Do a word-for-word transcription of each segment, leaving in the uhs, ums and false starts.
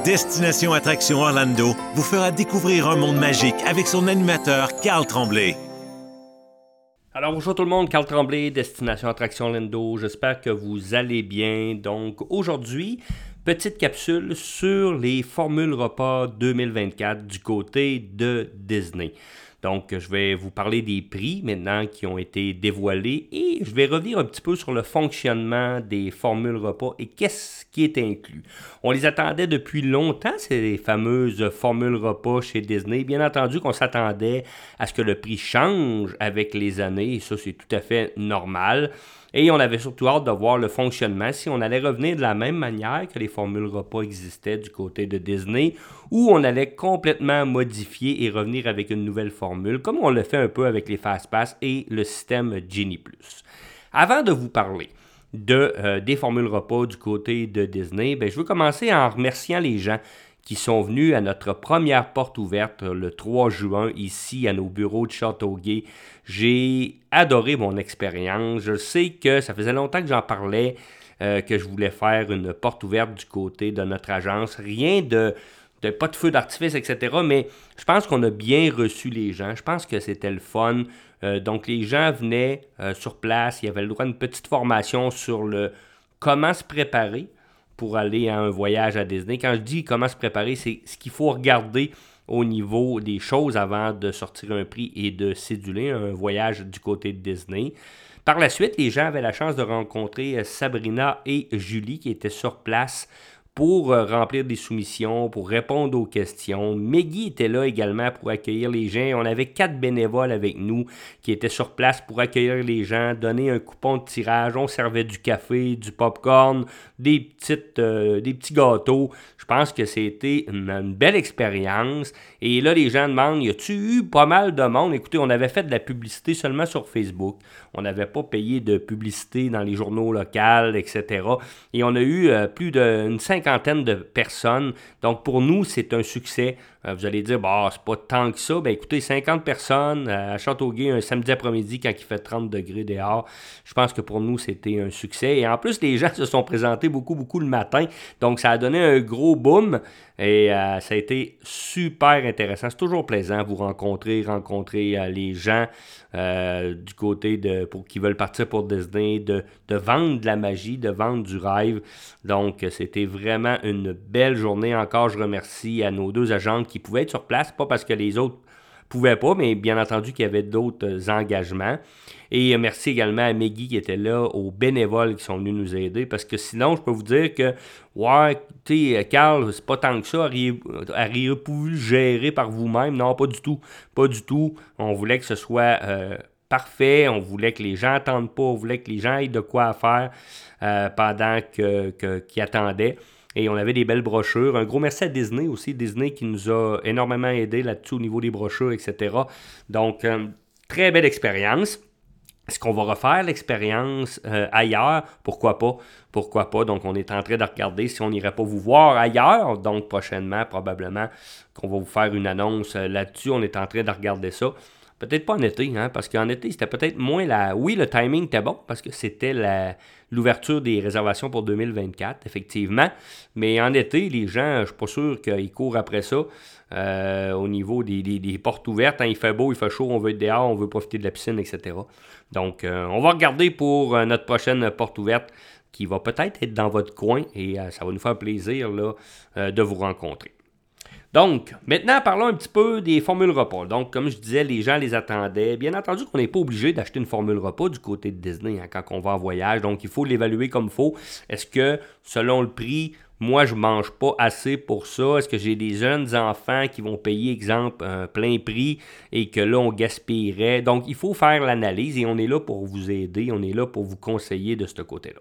Destination Attraction Orlando vous fera découvrir un monde magique avec son animateur Carl Tremblay. Alors bonjour tout le monde, Carl Tremblay, Destination Attraction Orlando. J'espère que vous allez bien. Donc aujourd'hui, petite capsule sur les formules repas deux mille vingt-quatre du côté de Disney. Donc, je vais vous parler des prix maintenant qui ont été dévoilés et je vais revenir un petit peu sur le fonctionnement des formules repas et qu'est-ce qui est inclus. On les attendait depuis longtemps, ces fameuses formules repas chez Disney. Bien entendu qu'on s'attendait à ce que le prix change avec les années et ça, c'est tout à fait normal. Et on avait surtout hâte de voir le fonctionnement, si on allait revenir de la même manière que les formules repas existaient du côté de Disney, ou on allait complètement modifier et revenir avec une nouvelle formule, comme on le fait un peu avec les FastPass et le système Genie Plus. Avant de vous parler de, euh, des formules repas du côté de Disney, bien, je veux commencer en remerciant les gens qui sont venus à notre première porte ouverte le trois juin ici à nos bureaux de Châteauguay. J'ai adoré mon expérience. Je sais que ça faisait longtemps que j'en parlais, euh, que je voulais faire une porte ouverte du côté de notre agence. Rien de, de pas de feu d'artifice, et cetera. Mais je pense qu'on a bien reçu les gens. Je pense que c'était le fun. Euh, donc les gens venaient euh, sur place. Il y avait le droit à une petite formation sur le comment se préparer pour aller à un voyage à Disney. Quand je dis comment se préparer, c'est ce qu'il faut regarder au niveau des choses avant de sortir un prix et de céduler un voyage du côté de Disney. Par la suite, les gens avaient la chance de rencontrer Sabrina et Julie qui étaient sur place pour remplir des soumissions, pour répondre aux questions. Maggie était là également pour accueillir les gens. On avait quatre bénévoles avec nous qui étaient sur place pour accueillir les gens, donner un coupon de tirage. On servait du café, du popcorn, des, petites, euh, des petits gâteaux. Je pense que c'était une, une belle expérience. Et là, les gens demandent, y a-tu eu pas mal de monde? Écoutez, on avait fait de la publicité seulement sur Facebook. On n'avait pas payé de publicité dans les journaux locaux, et cetera. Et on a eu euh, plus d'une cinquantaine de personnes. Donc, pour nous, c'est un succès. Euh, vous allez dire, bah, c'est pas tant que ça. Ben, écoutez, cinquante personnes à Châteauguay un samedi après-midi quand il fait trente degrés dehors. Je pense que pour nous, c'était un succès. Et en plus, les gens se sont présentés beaucoup, beaucoup le matin. Donc, ça a donné un gros boom. Et euh, ça a été super intéressant. C'est toujours plaisant vous rencontrer, rencontrer euh, les gens euh, du côté de pour qui veulent partir pour Disney, de, de vendre de la magie, de vendre du rêve. Donc, c'était vraiment une belle journée. Encore, je remercie à nos deux agentes qui pouvaient être sur place, pas parce que les autres pouvaient pas, mais bien entendu qu'il y avait d'autres engagements. Et merci également à Maggie qui était là, aux bénévoles qui sont venus nous aider, parce que sinon, je peux vous dire que, ouais, tu sais, Carl, c'est pas tant que ça, auriez-vous pu le gérer par vous-même? Non, pas du tout, pas du tout. On voulait que ce soit euh, parfait, on voulait que les gens n'attendent pas, on voulait que les gens aient de quoi faire euh, pendant que, que, qu'ils attendaient. Et on avait des belles brochures. Un gros merci à Disney aussi. Disney qui nous a énormément aidé là-dessus au niveau des brochures, et cetera. Donc, euh, très belle expérience. Est-ce qu'on va refaire l'expérience euh, ailleurs? Pourquoi pas? Pourquoi pas? Donc, on est en train de regarder si on n'irait pas vous voir ailleurs. Donc, prochainement, probablement qu'on va vous faire une annonce euh, là-dessus. On est en train de regarder ça. Peut-être pas en été, hein, parce qu'en été, c'était peut-être moins la... Oui, le timing était bon, parce que c'était la... l'ouverture des réservations pour deux mille vingt-quatre, effectivement. Mais en été, les gens, je ne suis pas sûr qu'ils courent après ça. Euh, au niveau des, des, des portes ouvertes, hein, il fait beau, il fait chaud, on veut être dehors, on veut profiter de la piscine, et cetera. Donc, euh, on va regarder pour euh, notre prochaine porte ouverte qui va peut-être être dans votre coin et euh, ça va nous faire plaisir là, euh, de vous rencontrer. Donc, maintenant, parlons un petit peu des formules repas. Donc, comme je disais, les gens les attendaient. Bien entendu qu'on n'est pas obligé d'acheter une formule repas du côté de Disney hein, quand on va en voyage. Donc, il faut l'évaluer comme il faut. Est-ce que, selon le prix, moi, je ne mange pas assez pour ça? Est-ce que j'ai des jeunes enfants qui vont payer, exemple, un plein prix et que là, on gaspillerait? Donc, il faut faire l'analyse et on est là pour vous aider. On est là pour vous conseiller de ce côté-là.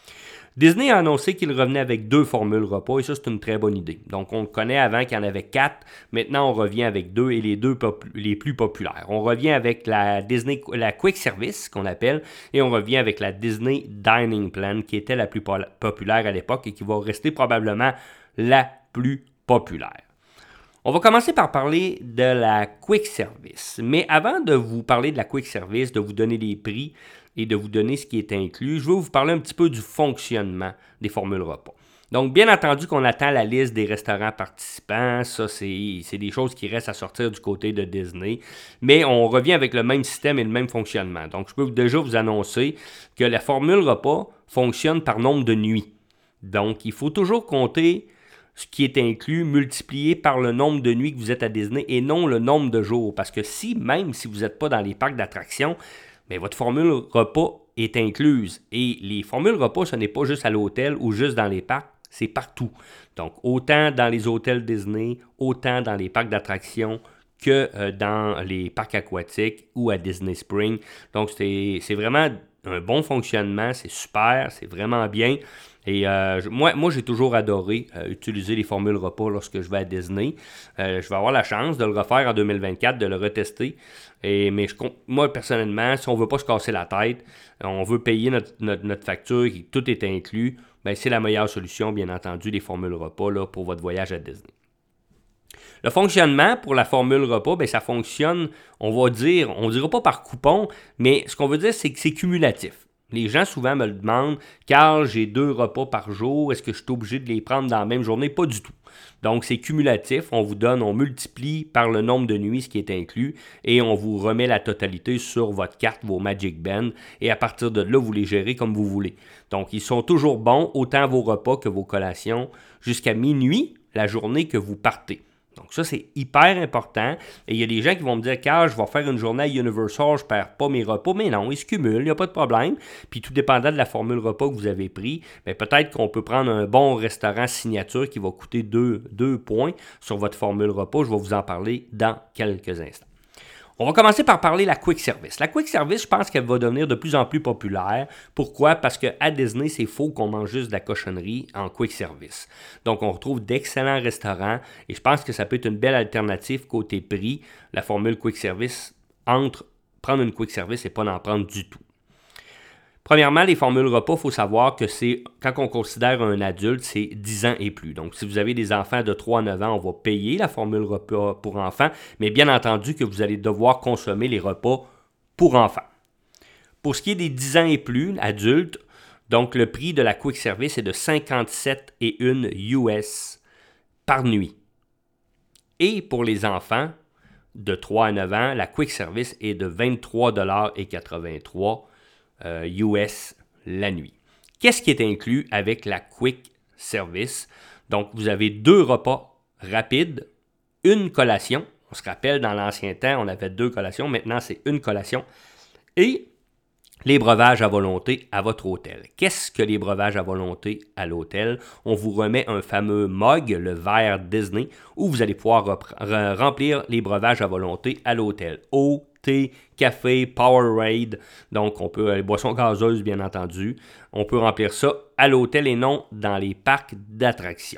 Disney a annoncé qu'il revenait avec deux formules repas et ça, c'est une très bonne idée. Donc, on le connaît avant qu'il y en avait quatre. Maintenant, on revient avec deux et les deux pop- les plus populaires. On revient avec la Disney, la Quick Service, qu'on appelle, et on revient avec la Disney Dining Plan, qui était la plus po- populaire à l'époque et qui va rester probablement la plus populaire. On va commencer par parler de la Quick Service. Mais avant de vous parler de la Quick Service, de vous donner les prix et de vous donner ce qui est inclus, je vais vous parler un petit peu du fonctionnement des formules repas. Donc, bien entendu qu'on attend la liste des restaurants participants. Ça, c'est, c'est des choses qui restent à sortir du côté de Disney. Mais on revient avec le même système et le même fonctionnement. Donc, je peux déjà vous annoncer que la formule repas fonctionne par nombre de nuits. Donc, il faut toujours compter ce qui est inclus multiplié par le nombre de nuits que vous êtes à Disney et non le nombre de jours. Parce que si, même si vous n'êtes pas dans les parcs d'attractions, mais votre formule repas est incluse. Et les formules repas, ce n'est pas juste à l'hôtel ou juste dans les parcs, c'est partout. Donc, autant dans les hôtels Disney, autant dans les parcs d'attractions que euh, dans les parcs aquatiques ou à Disney Springs. Donc, c'est, c'est vraiment un bon fonctionnement, c'est super, c'est vraiment bien. Et euh, moi, moi, j'ai toujours adoré euh, utiliser les formules repas lorsque je vais à Disney. Euh, je vais avoir la chance de le refaire en deux mille vingt-quatre, de le retester. Et, mais je, moi, personnellement, si on ne veut pas se casser la tête, on veut payer notre, notre, notre facture et tout est inclus, bien, c'est la meilleure solution, bien entendu, les formules repas là, pour votre voyage à Disney. Le fonctionnement pour la formule repas, bien, ça fonctionne, on va dire, on ne dira pas par coupon, mais ce qu'on veut dire, c'est que c'est cumulatif. Les gens souvent me le demandent, Carl, j'ai deux repas par jour, est-ce que je suis obligé de les prendre dans la même journée? Pas du tout. Donc, c'est cumulatif, on vous donne, on multiplie par le nombre de nuits, ce qui est inclus, et on vous remet la totalité sur votre carte, vos Magic Band, et à partir de là, vous les gérez comme vous voulez. Donc, ils sont toujours bons, autant vos repas que vos collations, jusqu'à minuit, la journée que vous partez. Donc ça, c'est hyper important. Et il y a des gens qui vont me dire « Carl, je vais faire une journée à Universal, je ne perds pas mes repas. » Mais non, ils se cumulent, il n'y a pas de problème. Puis tout dépendant de la formule repas que vous avez pris, bien, peut-être qu'on peut prendre un bon restaurant signature qui va coûter deux points sur votre formule repas. Je vais vous en parler dans quelques instants. On va commencer par parler de la Quick Service. La Quick Service, je pense qu'elle va devenir de plus en plus populaire. Pourquoi? Parce qu'à Disney, c'est faux qu'on mange juste de la cochonnerie en Quick Service. Donc, on retrouve d'excellents restaurants et je pense que ça peut être une belle alternative côté prix. La formule Quick Service entre prendre une Quick Service et pas n'en prendre du tout. Premièrement, les formules repas, il faut savoir que c'est, quand on considère un adulte, c'est dix ans et plus. Donc, si vous avez des enfants de trois à neuf ans, on va payer la formule repas pour enfants, mais bien entendu que vous allez devoir consommer les repas pour enfants. Pour ce qui est des dix ans et plus, adultes, donc le prix de la Quick Service est de cinquante-sept virgule un U S par nuit. Et pour les enfants de trois à neuf ans, la Quick Service est de vingt-trois dollars quatre-vingt-trois Euh, U S la nuit. Qu'est-ce qui est inclus avec la Quick Service? Donc, vous avez deux repas rapides, une collation. On se rappelle, dans l'ancien temps, on avait deux collations. Maintenant, c'est une collation. Et les breuvages à volonté à votre hôtel. Qu'est-ce que les breuvages à volonté à l'hôtel? On vous remet un fameux mug, le verre Disney, où vous allez pouvoir repre- remplir les breuvages à volonté à l'hôtel. Eau, thé, café, Powerade, donc on peut, les boissons gazeuses bien entendu, on peut remplir ça à l'hôtel et non dans les parcs d'attractions.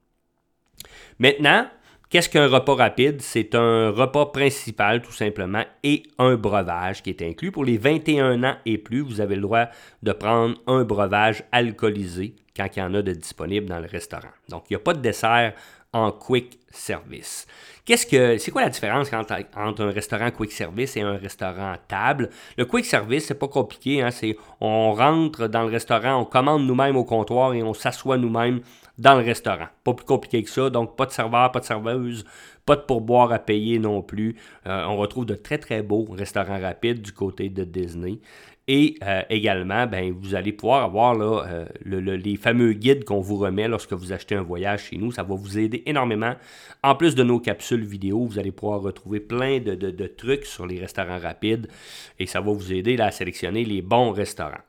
Maintenant, qu'est-ce qu'un repas rapide? C'est un repas principal tout simplement et un breuvage qui est inclus. Pour les vingt et un ans et plus, vous avez le droit de prendre un breuvage alcoolisé quand il y en a de disponible dans le restaurant. Donc, il n'y a pas de dessert en quick service. Qu'est-ce que, c'est quoi la différence entre, entre un restaurant quick service et un restaurant table? Le quick service, c'est pas compliqué, hein, c'est on rentre dans le restaurant, on commande nous-mêmes au comptoir et on s'assoit nous-mêmes dans le restaurant. Pas plus compliqué que ça, donc pas de serveur, pas de serveuse, pas de pourboire à payer non plus. Euh, on retrouve de très très beaux restaurants rapides du côté de Disney. Et euh, également, ben, vous allez pouvoir avoir là, euh, le, le, les fameux guides qu'on vous remet lorsque vous achetez un voyage chez nous. Ça va vous aider énormément. En plus de nos capsules vidéo, vous allez pouvoir retrouver plein de, de, de trucs sur les restaurants rapides et ça va vous aider là, à sélectionner les bons restaurants.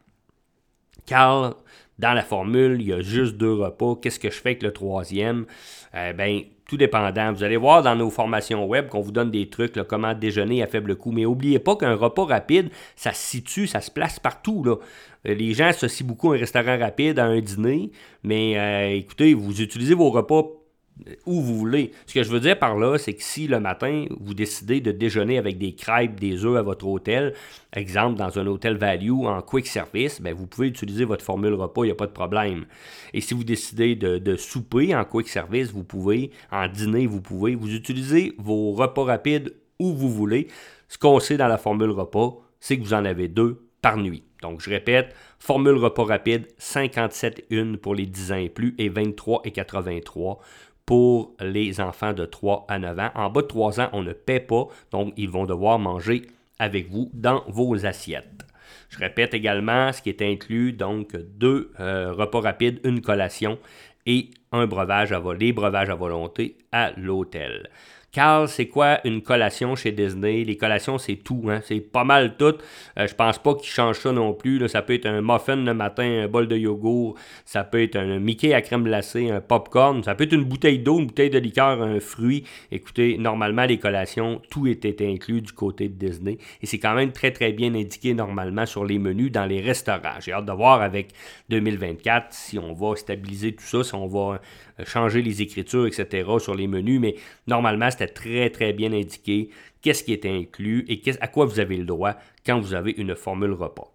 Car dans la formule, il y a juste deux repas. Qu'est-ce que je fais avec le troisième? Euh, ben, tout dépendant. Vous allez voir dans nos formations web qu'on vous donne des trucs, là, comment déjeuner à faible coût. Mais n'oubliez pas qu'un repas rapide, ça se situe, ça se place partout, là. Les gens associent beaucoup un restaurant rapide à un dîner, mais euh, écoutez, vous utilisez vos repas où vous voulez. Ce que je veux dire par là, c'est que si le matin, vous décidez de déjeuner avec des crêpes, des œufs à votre hôtel, exemple dans un hôtel value en quick service, bien, vous pouvez utiliser votre formule repas, il n'y a pas de problème. Et si vous décidez de, de souper en quick service, vous pouvez, en dîner, vous pouvez, vous utilisez vos repas rapides où vous voulez. Ce qu'on sait dans la formule repas, c'est que vous en avez deux par nuit. Donc, je répète, formule repas rapide, cinquante-sept virgule un pour les dix ans et plus et vingt-trois virgule quatre-vingt-trois pour les enfants de trois à neuf ans. En bas de trois ans, on ne paie pas, donc ils vont devoir manger avec vous dans vos assiettes. Je répète également ce qui est inclus, donc deux euh, repas rapides, une collation et un breuvage à voler, les breuvages à volonté à l'hôtel. Carl, c'est quoi une collation chez Disney? Les collations, c'est tout, hein? C'est pas mal tout. Euh, je pense pas qu'ils changent ça non plus. Là. Ça peut être un muffin le matin, un bol de yogourt, ça peut être un Mickey à crème glacée, un popcorn, ça peut être une bouteille d'eau, une bouteille de liqueur, un fruit. Écoutez, normalement, les collations, tout était inclus du côté de Disney. Et c'est quand même très, très bien indiqué normalement sur les menus dans les restaurants. J'ai hâte de voir avec deux mille vingt-quatre si on va stabiliser tout ça, si on va changer les écritures, et cetera sur les menus, mais normalement, c'était très, très bien indiqué qu'est-ce qui était inclus et à quoi vous avez le droit quand vous avez une formule repas.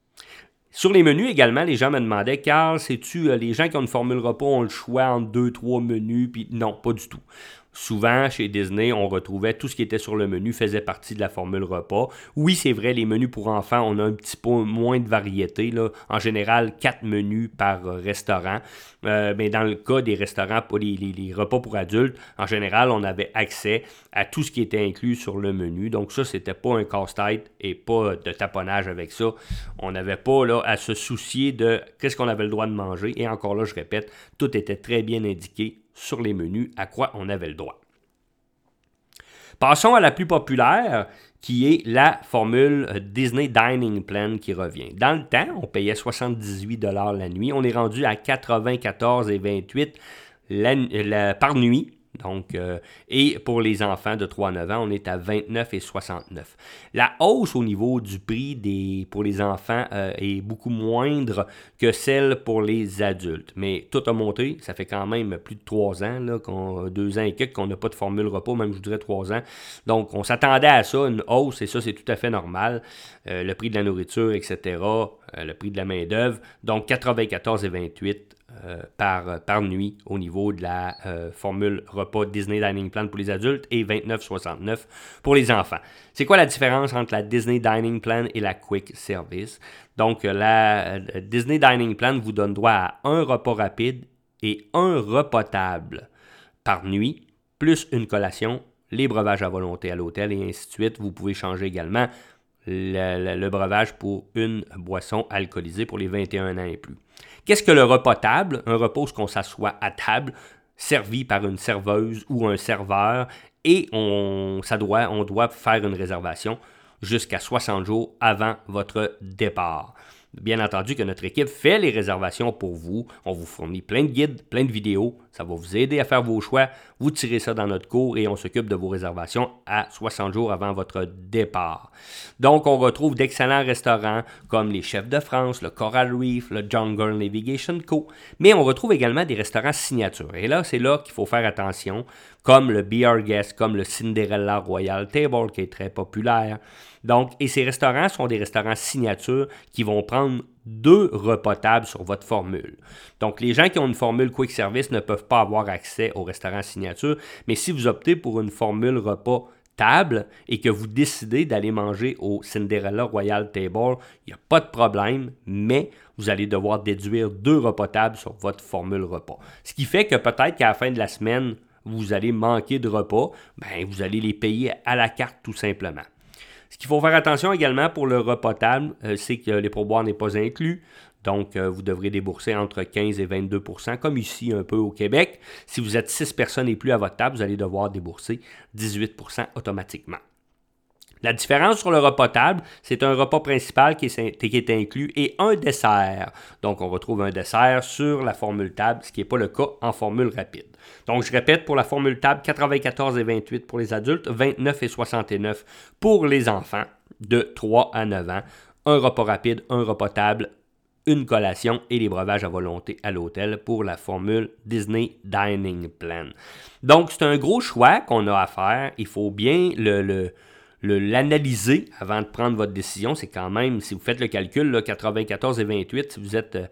Sur les menus également, les gens me demandaient, Carl, sais-tu, les gens qui ont une formule repas ont le choix entre deux, trois menus, puis non, pas du tout. Souvent, chez Disney, on retrouvait tout ce qui était sur le menu faisait partie de la formule repas. Oui, c'est vrai, les menus pour enfants, on a un petit peu moins de variété. Là. En général, quatre menus par restaurant. Euh, mais dans le cas des restaurants, pour les, les, les repas pour adultes, en général, on avait accès à tout ce qui était inclus sur le menu. Donc ça, c'était pas un casse-tête et pas de taponnage avec ça. On n'avait pas là, à se soucier de qu'est-ce qu'on avait le droit de manger. Et encore là, je répète, tout était très bien indiqué sur les menus à quoi on avait le droit. Passons à la plus populaire, qui est la formule Disney Dining Plan qui revient. Dans le temps, on payait soixante-dix-huit dollars la nuit. On est rendu à quatre-vingt-quatorze et vingt-huit la, la, par nuit. Donc, euh, et pour les enfants de trois à neuf ans, on est à vingt-neuf et soixante-neuf. La hausse au niveau du prix des, pour les enfants euh, est beaucoup moindre que celle pour les adultes. Mais tout a monté, ça fait quand même plus de trois ans, là, qu'on, deux ans et quelques qu'on n'a pas de formule repas, même je dirais trois ans. Donc, on s'attendait à ça, une hausse, et ça, c'est tout à fait normal. Euh, le prix de la nourriture, et cetera, euh, le prix de la main-d'œuvre. Donc, quatre-vingt-quatorze et vingt-huit Euh, par, par nuit au niveau de la euh, formule repas Disney Dining Plan pour les adultes et vingt-neuf soixante-neuf pour les enfants. C'est quoi la différence entre la Disney Dining Plan et la Quick Service? Donc, la euh, Disney Dining Plan vous donne droit à un repas rapide et un repas table par nuit, plus une collation, les breuvages à volonté à l'hôtel et ainsi de suite. Vous pouvez changer également le, le, le breuvage pour une boisson alcoolisée pour les vingt et un ans et plus. Qu'est-ce que le repas table? Un repas où on s'assoit à table, servi par une serveuse ou un serveur, et on, ça doit, on doit faire une réservation jusqu'à soixante jours avant votre départ. Bien entendu que notre équipe fait les réservations pour vous. On vous fournit plein de guides, plein de vidéos. Ça va vous aider à faire vos choix. Vous tirez ça dans notre cours et on s'occupe de vos réservations à soixante jours avant votre départ. Donc, on retrouve d'excellents restaurants comme les Chefs de France, le Coral Reef, le Jungle Navigation Co. Mais on retrouve également des restaurants signature. Et là, c'est là qu'il faut faire attention, comme le Be Our Guest, comme le Cinderella Royal Table qui est très populaire. Donc, et ces restaurants sont des restaurants signature qui vont prendre deux repas tables sur votre formule. Donc, les gens qui ont une formule Quick Service ne peuvent pas avoir accès au restaurant signature, mais si vous optez pour une formule repas table et que vous décidez d'aller manger au Cinderella Royal Table, il n'y a pas de problème, mais vous allez devoir déduire deux repas tables sur votre formule repas. Ce qui fait que peut-être qu'à la fin de la semaine, vous allez manquer de repas, ben vous allez les payer à la carte tout simplement. Ce qu'il faut faire attention également pour le repas table, euh, c'est que les pourboires n'est pas inclus. Donc, euh, vous devrez débourser entre quinze et vingt-deux pour cent, comme ici un peu au Québec. Si vous êtes six personnes et plus à votre table, vous allez devoir débourser dix-huit pour cent automatiquement. La différence sur le repas table, c'est un repas principal qui est, qui est inclus et un dessert. Donc, on retrouve un dessert sur la formule table, ce qui n'est pas le cas en formule rapide. Donc, je répète, pour la formule table, quatre-vingt-quatorze et vingt-huit pour les adultes, vingt-neuf et soixante-neuf pour les enfants de trois à neuf ans. Un repas rapide, un repas table, une collation et les breuvages à volonté à l'hôtel pour la formule Disney Dining Plan. Donc, c'est un gros choix qu'on a à faire. Il faut bien le... le Le, l'analyser avant de prendre votre décision. C'est quand même, si vous faites le calcul, là, quatre-vingt-quatorze et vingt-huit, si vous êtes euh,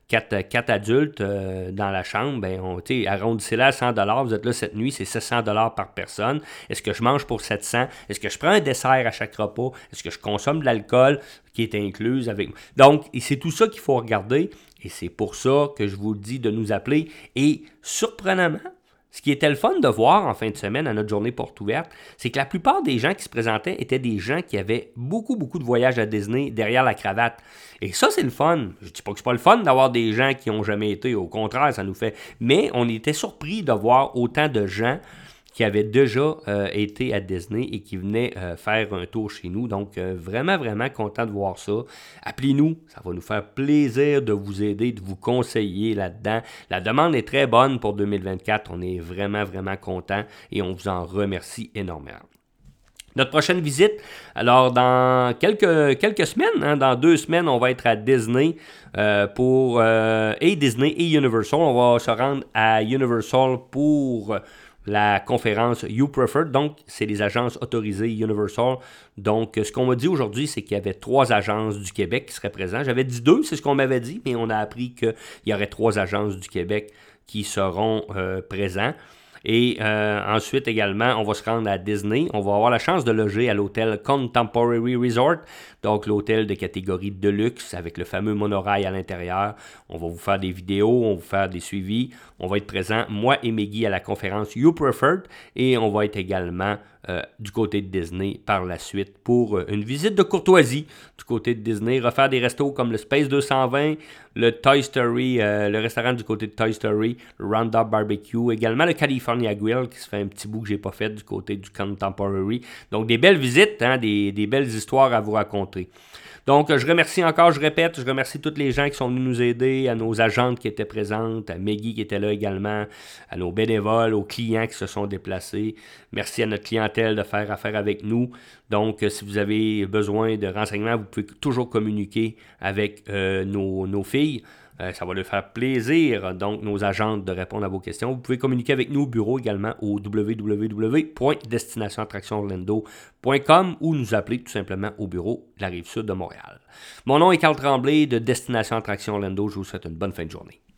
quatre, quatre adultes euh, dans la chambre, ben on, arrondissez-la à cent dollars, vous êtes là cette nuit, c'est sept cents dollars par personne. Est-ce que je mange pour sept cents? Est-ce que je prends un dessert à chaque repas? Est-ce que je consomme de l'alcool qui est inclus avec... Donc, c'est tout ça qu'il faut regarder et c'est pour ça que je vous dis de nous appeler. Et surprenamment, ce qui était le fun de voir en fin de semaine à notre journée porte ouverte, c'est que la plupart des gens qui se présentaient étaient des gens qui avaient beaucoup, beaucoup de voyages à Disney derrière la cravate. Et ça, c'est le fun. Je ne dis pas que c'est pas le fun d'avoir des gens qui n'ont jamais été. Au contraire, ça nous fait... Mais on était surpris de voir autant de gens qui avaient déjà euh, été à Disney et qui venaient euh, faire un tour chez nous. Donc, euh, vraiment, vraiment content de voir ça. Appelez-nous, ça va nous faire plaisir de vous aider, de vous conseiller là-dedans. La demande est très bonne pour deux mille vingt-quatre. On est vraiment, vraiment content et on vous en remercie énormément. Notre prochaine visite, alors dans quelques, quelques semaines, hein, dans deux semaines, on va être à Disney euh, pour euh, et Disney et Universal. On va se rendre à Universal pour la conférence You Preferred. Donc, c'est les agences autorisées Universal. Donc, ce qu'on m'a dit aujourd'hui, c'est qu'il y avait trois agences du Québec qui seraient présentes. J'avais dit deux, c'est ce qu'on m'avait dit, mais on a appris qu'il y aurait trois agences du Québec qui seront euh, présentes. Et euh, ensuite également, on va se rendre à Disney. On va avoir la chance de loger à l'hôtel Contemporary Resort, donc l'hôtel de catégorie de luxe avec le fameux monorail à l'intérieur. On va vous faire des vidéos, on va vous faire des suivis. On va être présent, moi et Meggy, à la conférence You Preferred. Et on va être également euh, du côté de Disney par la suite pour euh, une visite de courtoisie du côté de Disney. Refaire des restos comme le Space deux cent vingt, le Toy Story, euh, le restaurant du côté de Toy Story, le Roundup Barbecue, également le California Grill qui se fait un petit bout que j'ai pas fait du côté du Contemporary. Donc des belles visites, hein, des, des belles histoires à vous raconter. Donc, je remercie encore, je répète, je remercie tous les gens qui sont venus nous aider, à nos agentes qui étaient présentes, à Meggy qui était là également, à nos bénévoles, aux clients qui se sont déplacés. Merci à notre clientèle de faire affaire avec nous. Donc, si vous avez besoin de renseignements, vous pouvez toujours communiquer avec euh, nos, nos filles. Euh, ça va leur faire plaisir, donc, nos agentes, de répondre à vos questions. Vous pouvez communiquer avec nous au bureau également au w w w point destination attraction orlando point com ou nous appeler tout simplement au bureau de la Rive-Sud de Montréal. Mon nom est Carl Tremblay de Destination Attraction Orlando. Je vous souhaite une bonne fin de journée.